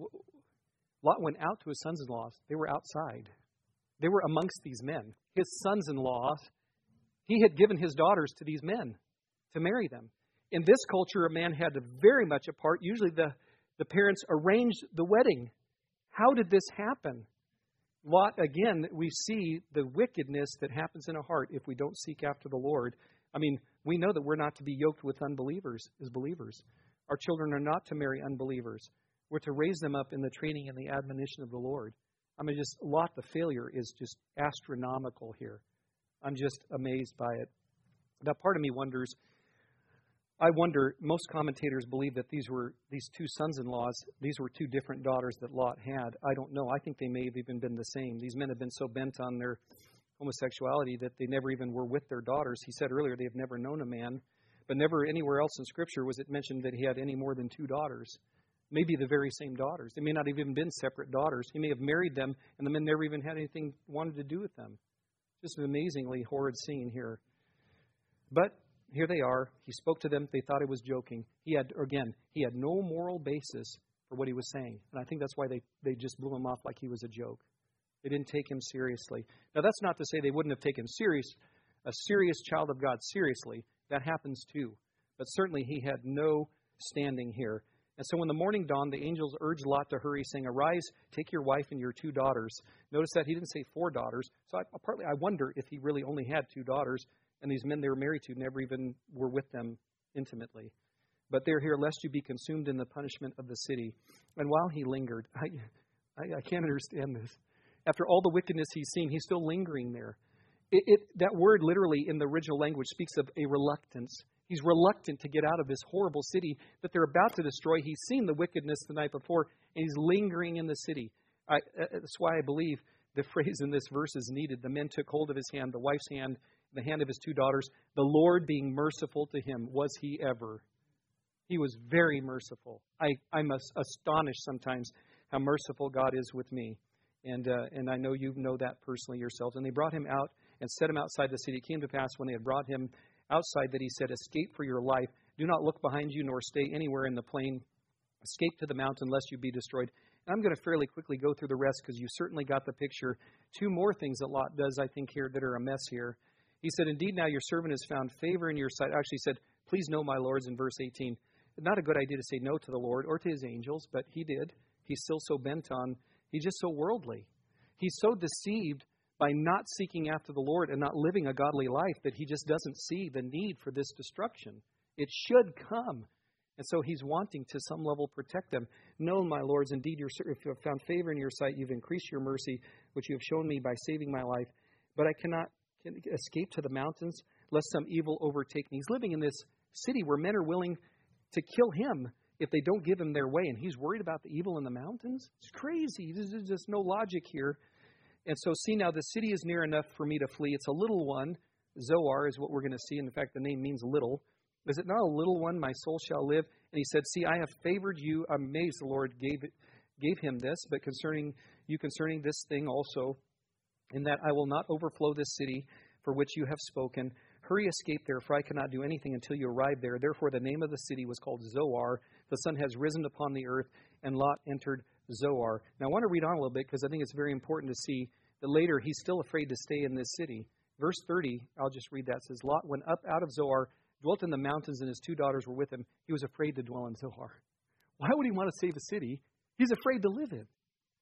Lot went out to his sons-in-laws. They were outside. They were amongst these men. His sons-in-law, he had given his daughters to these men to marry them. In this culture, a man had very much a part. Usually the, the parents arranged the wedding. How did this happen? Lot, again, we see the wickedness that happens in a heart if we don't seek after the Lord. I mean, we know that we're not to be yoked with unbelievers as believers. Our children are not to marry unbelievers. We're to raise them up in the training and the admonition of the Lord. I mean, just Lot, the failure is just astronomical here. I'm just amazed by it. Now, part of me wonders, I wonder, most commentators believe that these were these two sons-in-laws, these were two different daughters that Lot had. I don't know. I think they may have even been the same. These men have been so bent on their homosexuality that they never even were with their daughters. He said earlier they have never known a man, but never anywhere else in Scripture was it mentioned that he had any more than two daughters. Maybe the very same daughters. They may not have even been separate daughters. He may have married them, and the men never even had anything wanted to do with them. Just an amazingly horrid scene here. But here they are. He spoke to them. They thought he was joking. He had, again, he had no moral basis for what he was saying. And I think that's why they, they just blew him off like he was a joke. They didn't take him seriously. Now, that's not to say they wouldn't have taken serious, a serious child of God seriously. That happens too. But certainly he had no standing here. And so when the morning dawned, the angels urged Lot to hurry, saying, arise, take your wife and your two daughters. Notice that he didn't say four daughters. So I, partly I wonder if he really only had two daughters, and these men they were married to never even were with them intimately. But they're here lest you be consumed in the punishment of the city. And while he lingered, I, I, I can't understand this. After all the wickedness he's seen, he's still lingering there. It, it, that word literally in the original language speaks of a reluctance. He's reluctant to get out of this horrible city that they're about to destroy. He's seen the wickedness the night before, and he's lingering in the city. I, that's why I believe the phrase in this verse is needed. The men took hold of his hand, the wife's hand, the hand of his two daughters. The Lord being merciful to him. Was he ever? He was very merciful. I, I'm astonished sometimes how merciful God is with me. And uh, and I know you know that personally yourselves. And they brought him out and set him outside the city. It came to pass when they had brought him outside that he said, escape for your life. Do not look behind you nor stay anywhere in the plain. Escape to the mountain lest you be destroyed. And I'm going to fairly quickly go through the rest because you certainly got the picture. Two more things that Lot does, I think, here that are a mess here. He said, indeed, now your servant has found favor in your sight. Actually said, please know, my lords, in verse eighteen. Not a good idea to say no to the Lord or to his angels, but he did. He's still so bent on, he's just so worldly. He's so deceived by not seeking after the Lord and not living a godly life that he just doesn't see the need for this destruction. It should come. And so he's wanting to some level protect them. No, my lords, indeed, your, if you have found favor in your sight, you've increased your mercy, which you have shown me by saving my life. But I cannot escape to the mountains, lest some evil overtake me. He's living in this city where men are willing to kill him if they don't give him their way. And he's worried about the evil in the mountains? It's crazy. There's just no logic here. And so, see now, the city is near enough for me to flee. It's a little one. Zoar is what we're going to see. In fact, the name means little. Is it not a little one? My soul shall live. And he said, see, I have favored you. I'm amazed the Lord gave it, gave him this. But concerning you, concerning this thing also, in that I will not overflow this city for which you have spoken. Hurry, escape there, for I cannot do anything until you arrive there. Therefore the name of the city was called Zoar. The sun has risen upon the earth, and Lot entered Zoar. Now I want to read on a little bit because I think it's very important to see that later he's still afraid to stay in this city. Verse thirty, I'll just read that. It says, Lot went up out of Zoar, dwelt in the mountains, and his two daughters were with him. He was afraid to dwell in Zoar. Why would he want to save a city he's afraid to live in?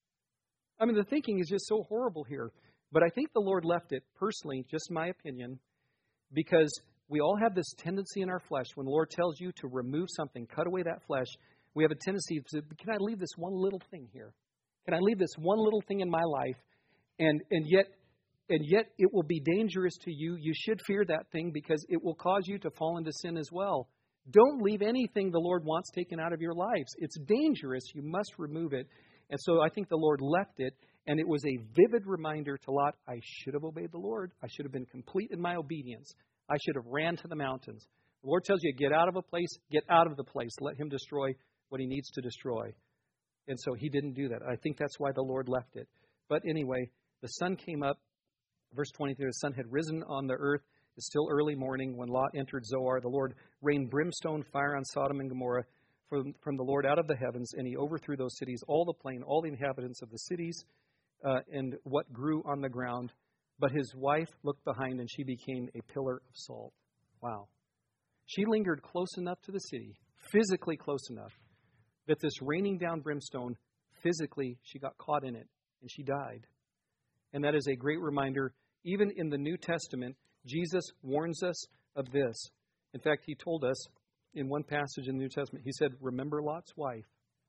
I mean, the thinking is just so horrible here. But I think the Lord left it, personally, just my opinion, because we all have this tendency in our flesh. When the Lord tells you to remove something, cut away that flesh, we have a tendency to, can I leave this one little thing here? Can I leave this one little thing in my life? And and yet, and yet it will be dangerous to you. You should fear that thing because it will cause you to fall into sin as well. Don't leave anything the Lord wants taken out of your lives. It's dangerous. You must remove it. And so I think the Lord left it, and it was a vivid reminder to Lot, I should have obeyed the Lord. I should have been complete in my obedience. I should have ran to the mountains. The Lord tells you, get out of a place, get out of the place. Let him destroy what he needs to destroy. And so he didn't do that. I think that's why the Lord left it. But anyway, the sun came up. Verse twenty-three, the sun had risen on the earth. It's still early morning when Lot entered Zoar. The Lord rained brimstone fire on Sodom and Gomorrah from, from the Lord out of the heavens, and he overthrew those cities, all the plain, all the inhabitants of the cities, uh, and what grew on the ground. But his wife looked behind, and she became a pillar of salt. Wow. She lingered close enough to the city, physically close enough, that this raining down brimstone, physically, she got caught in it, and she died. And that is a great reminder. Even in the New Testament, Jesus warns us of this. In fact, he told us in one passage in the New Testament, he said, remember Lot's wife.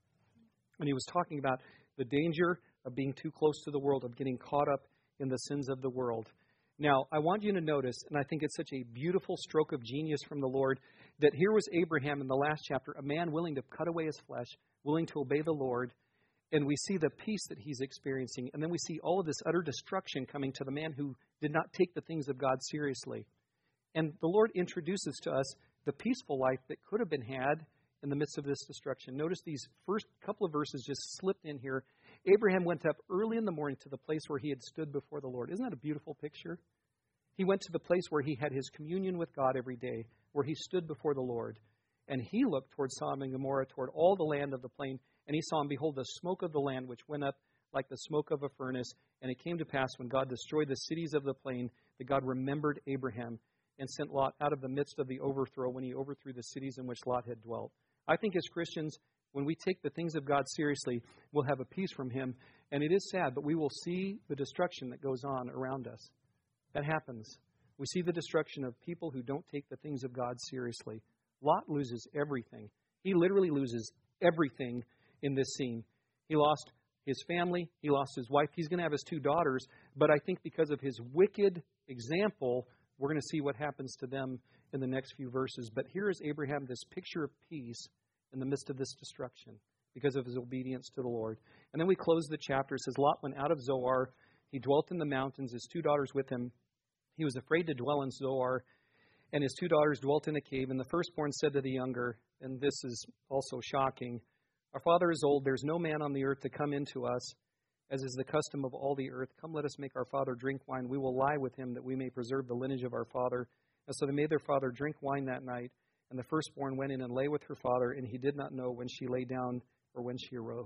And he was talking about the danger of being too close to the world, of getting caught up in the sins of the world. Now, I want you to notice, and I think it's such a beautiful stroke of genius from the Lord, that here was Abraham in the last chapter, a man willing to cut away his flesh, willing to obey the Lord. And we see the peace that he's experiencing. And then we see all of this utter destruction coming to the man who did not take the things of God seriously. And the Lord introduces to us the peaceful life that could have been had in the midst of this destruction. Notice these first couple of verses just slipped in here. Abraham went up early in the morning to the place where he had stood before the Lord. Isn't that a beautiful picture? He went to the place where he had his communion with God every day, where he stood before the Lord. And he looked toward Sodom and Gomorrah, toward all the land of the plain. And he saw, and behold, the smoke of the land, which went up like the smoke of a furnace. And it came to pass, when God destroyed the cities of the plain, that God remembered Abraham and sent Lot out of the midst of the overthrow, when he overthrew the cities in which Lot had dwelt. I think as Christians, when we take the things of God seriously, we'll have a peace from him. And it is sad, but we will see the destruction that goes on around us. That happens. We see the destruction of people who don't take the things of God seriously. Lot loses everything. He literally loses everything in this scene. He lost his family. He lost his wife. He's going to have his two daughters. But I think because of his wicked example, we're going to see what happens to them in the next few verses. But here is Abraham, this picture of peace in the midst of this destruction because of his obedience to the Lord. And then we close the chapter. It says, Lot went out of Zoar. He dwelt in the mountains, his two daughters with him. He was afraid to dwell in Zoar, and his two daughters dwelt in a cave. And the firstborn said to the younger, and this is also shocking, our father is old. There's no man on the earth to come into us, as is the custom of all the earth. Come, let us make our father drink wine. We will lie with him, that we may preserve the lineage of our father. And so they made their father drink wine that night. And the firstborn went in and lay with her father, and he did not know when she lay down or when she arose.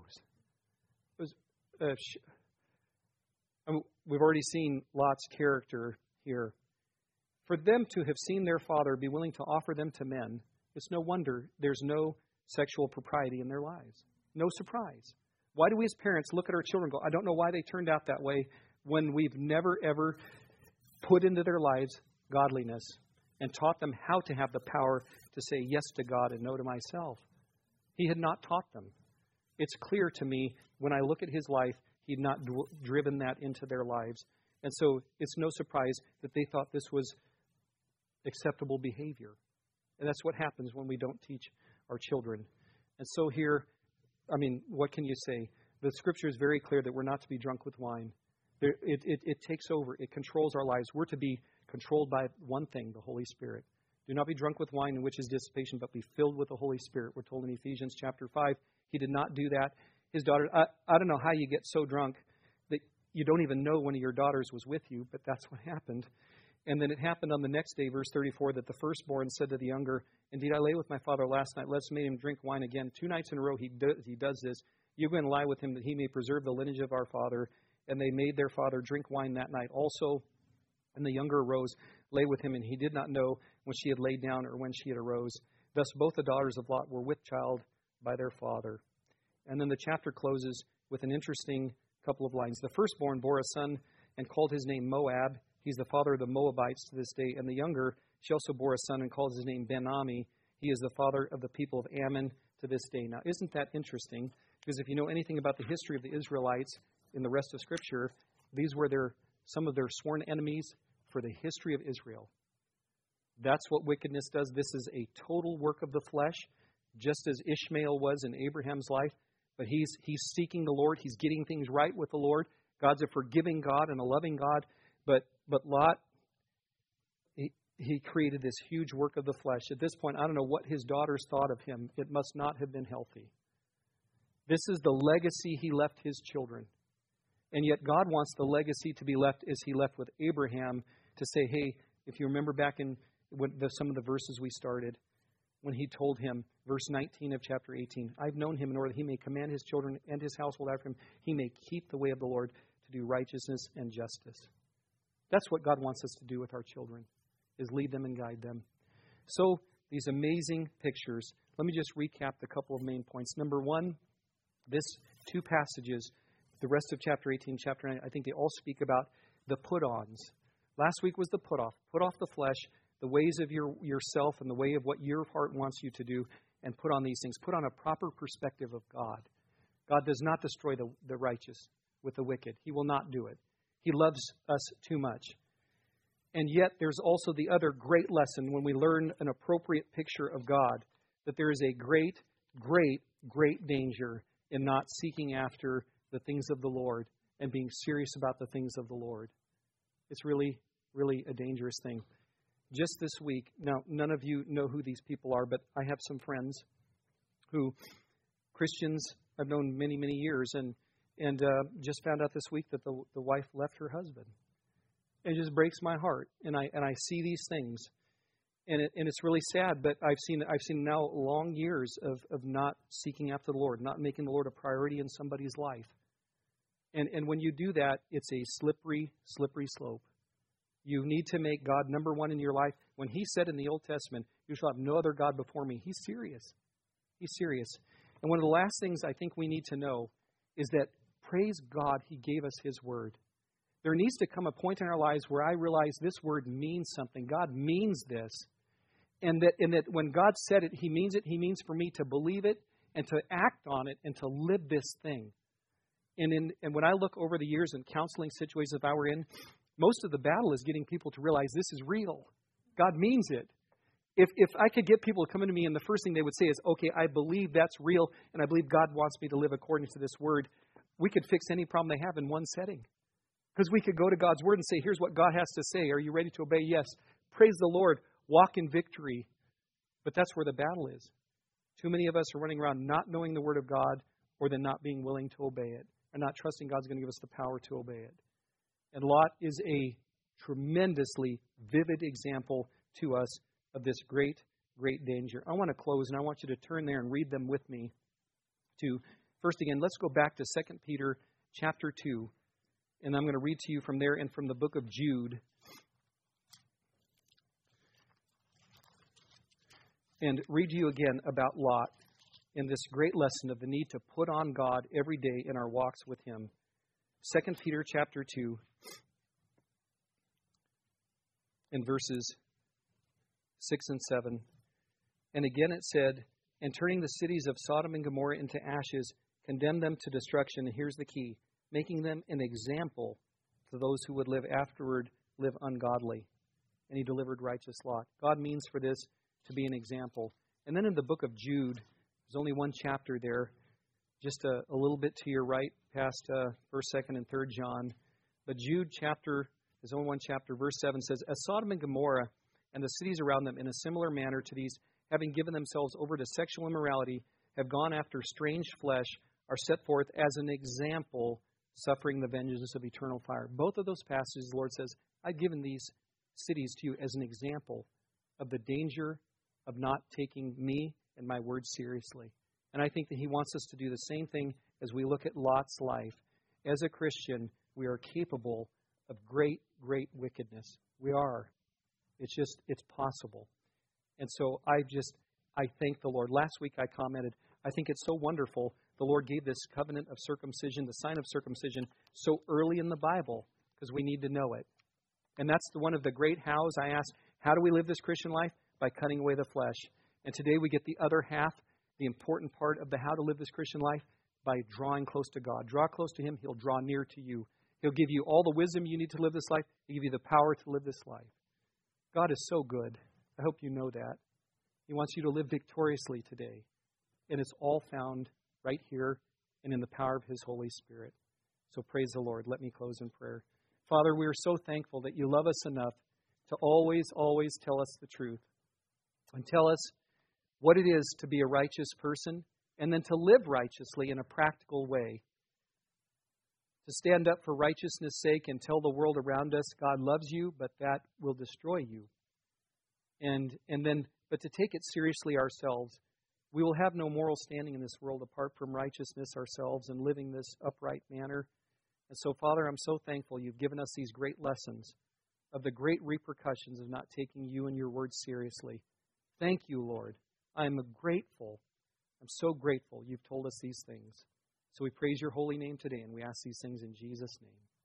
It was, uh, sh- I mean, we've already seen Lot's character here. For them to have seen their father be willing to offer them to men, it's no wonder there's no sexual propriety in their lives. No surprise. Why do we as parents look at our children and go, I don't know why they turned out that way, when we've never, ever put into their lives godliness and taught them how to have the power to say yes to God and no to myself? He had not taught them. It's clear to me when I look at his life, he'd not d- driven that into their lives. And so it's no surprise that they thought this was acceptable behavior. And that's what happens when we don't teach our children. And so here, I mean, what can you say? The scripture is very clear that we're not to be drunk with wine. It, it, it takes over. It controls our lives. We're to be controlled by one thing, the Holy Spirit. Do not be drunk with wine, in which is dissipation, but be filled with the Holy Spirit. We're told in Ephesians chapter five. He did not do that. His daughter, I, I don't know how you get so drunk that you don't even know one of your daughters was with you, but that's what happened. And then it happened on the next day, verse thirty-four, that the firstborn said to the younger, Indeed, I lay with my father last night. Let's make him drink wine again. Two nights in a row he, do, he does this. You go and lie with him that he may preserve the lineage of our father. And they made their father drink wine that night also. And the younger arose, lay with him, and he did not know when she had laid down or when she had arose. Thus both the daughters of Lot were with child by their father. And then the chapter closes with an interesting couple of lines. The firstborn bore a son and called his name Moab. He's the father of the Moabites to this day. And the younger, she also bore a son and called his name Ben-Ami. He is the father of the people of Ammon to this day. Now, isn't that interesting? Because if you know anything about the history of the Israelites in the rest of Scripture, these were their some of their sworn enemies for the history of Israel. That's what wickedness does. This is a total work of the flesh, just as Ishmael was in Abraham's life. But he's he's seeking the Lord. He's getting things right with the Lord. God's a forgiving God and a loving God. But but Lot, he, he created this huge work of the flesh. At this point, I don't know what his daughters thought of him. It must not have been healthy. This is the legacy he left his children. And yet God wants the legacy to be left as he left with Abraham, to say, hey, if you remember back in when the, some of the verses we started, when he told him, verse nineteen of chapter eighteen, I've known him in order that he may command his children and his household after him. He may keep the way of the Lord to do righteousness and justice. That's what God wants us to do with our children, is lead them and guide them. So these amazing pictures. Let me just recap the couple of main points. Number one, this two passages, the rest of chapter eighteen, chapter nine, I think they all speak about the put-ons. Last week was the put-off. Put off the flesh, the ways of your yourself and the way of what your heart wants you to do, and put on these things. Put on a proper perspective of God. God does not destroy the, the righteous with the wicked. He will not do it. He loves us too much. And yet there's also the other great lesson when we learn an appropriate picture of God, that there is a great, great, great danger in not seeking after the things of the Lord and being serious about the things of the Lord. It's really, really a dangerous thing. Just this week, now none of you know who these people are, but I have some friends who, Christians I've known many, many years, and and uh, just found out this week that the the wife left her husband. It just breaks my heart, and I and I see these things, and it, and it's really sad. But I've seen I've seen now long years of of not seeking after the Lord, not making the Lord a priority in somebody's life, and and when you do that, it's a slippery, slippery slope. You need to make God number one in your life. When He said in the Old Testament, "You shall have no other God before me," He's serious. He's serious. And one of the last things I think we need to know is that, praise God, He gave us His Word. There needs to come a point in our lives where I realize this Word means something. God means this. And that, and that when God said it, He means it. He means for me to believe it and to act on it and to live this thing. And, in, and when I look over the years in counseling situations if I were in, most of the battle is getting people to realize this is real. God means it. If if I could get people to come into me and the first thing they would say is, okay, I believe that's real and I believe God wants me to live according to this Word, we could fix any problem they have in one setting. Because we could go to God's Word and say, here's what God has to say. Are you ready to obey? Yes. Praise the Lord. Walk in victory. But that's where the battle is. Too many of us are running around not knowing the Word of God, or then not being willing to obey it, and not trusting God's going to give us the power to obey it. And Lot is a tremendously vivid example to us of this great, great danger. I want to close, and I want you to turn there and read them with me. To first again, let's go back to Second Peter chapter two, and I'm going to read to you from there and from the book of Jude. And read to you again about Lot in this great lesson of the need to put on God every day in our walks with Him. Second Peter chapter two, in verses six and seven. And again it said, and turning the cities of Sodom and Gomorrah into ashes, condemned them to destruction. And here's the key, making them an example to those who would live afterward, live ungodly. And He delivered righteous Lot. God means for this to be an example. And then in the book of Jude, there's only one chapter there, just a, a little bit to your right, past uh, first, second, and third John. But Jude chapter, there's only one chapter, verse seven says, as Sodom and Gomorrah and the cities around them in a similar manner to these, having given themselves over to sexual immorality, have gone after strange flesh, are set forth as an example, suffering the vengeance of eternal fire. Both of those passages, the Lord says, I've given these cities to you as an example of the danger of not taking me and my word seriously. And I think that He wants us to do the same thing as we look at Lot's life. As a Christian, we are capable of great, great wickedness. We are. It's just, it's possible. And so I just, I thank the Lord. Last week I commented, I think it's so wonderful the Lord gave this covenant of circumcision, the sign of circumcision, so early in the Bible, because we need to know it. And that's the, one of the great hows. I asked, how do we live this Christian life? By cutting away the flesh. And today we get the other half, the important part of the how to live this Christian life, by drawing close to God. Draw close to Him, He'll draw near to you. He'll give you all the wisdom you need to live this life. He'll give you the power to live this life. God is so good. I hope you know that. He wants you to live victoriously today. And it's all found right here and in the power of His Holy Spirit. So praise the Lord. Let me close in prayer. Father, we are so thankful that you love us enough to always, always tell us the truth. And tell us what it is to be a righteous person, and then to live righteously in a practical way. To stand up for righteousness' sake and tell the world around us God loves you, but that will destroy you. And and then, but to take it seriously ourselves. We will have no moral standing in this world apart from righteousness ourselves and living this upright manner. And so, Father, I'm so thankful you've given us these great lessons of the great repercussions of not taking you and your word seriously. Thank you, Lord. I'm grateful. I'm so grateful you've told us these things. So we praise your holy name today, and we ask these things in Jesus' name.